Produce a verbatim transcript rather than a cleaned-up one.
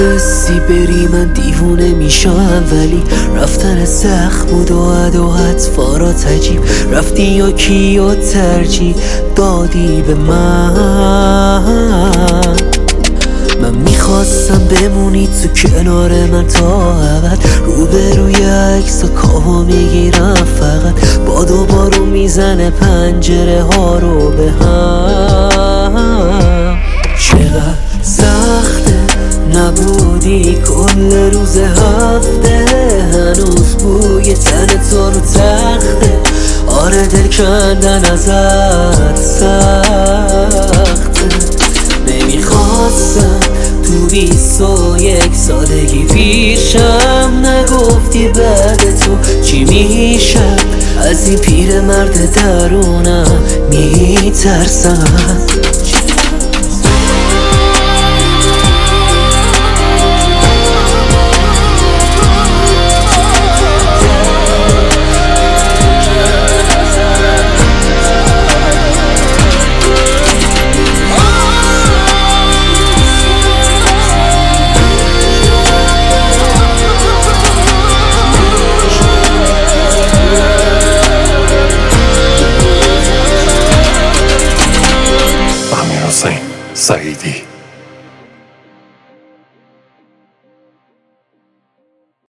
میدونستی بری من دیوونه میشم، ولی رفتن سخت بود و ادا اطفارات عجیب. رفتی یا کیو ترجیح دادی به من؟ من میخواستم بمونی تو کنار من تا ابد، روبروی عکس و کاوا میگیرم فقط. باد و بارون میزنه پنجره ها رو به هم. چقدر سخته نبودی کل روز هفته، هنوز بوی تن تو رو تخته. آره دل کندن ازت سخته. نمیخواستم تو بیست و یک سالگی پیشم نگفتی بعد تو چی میشم. از این پیر مرد درونم میترسم. سعیدی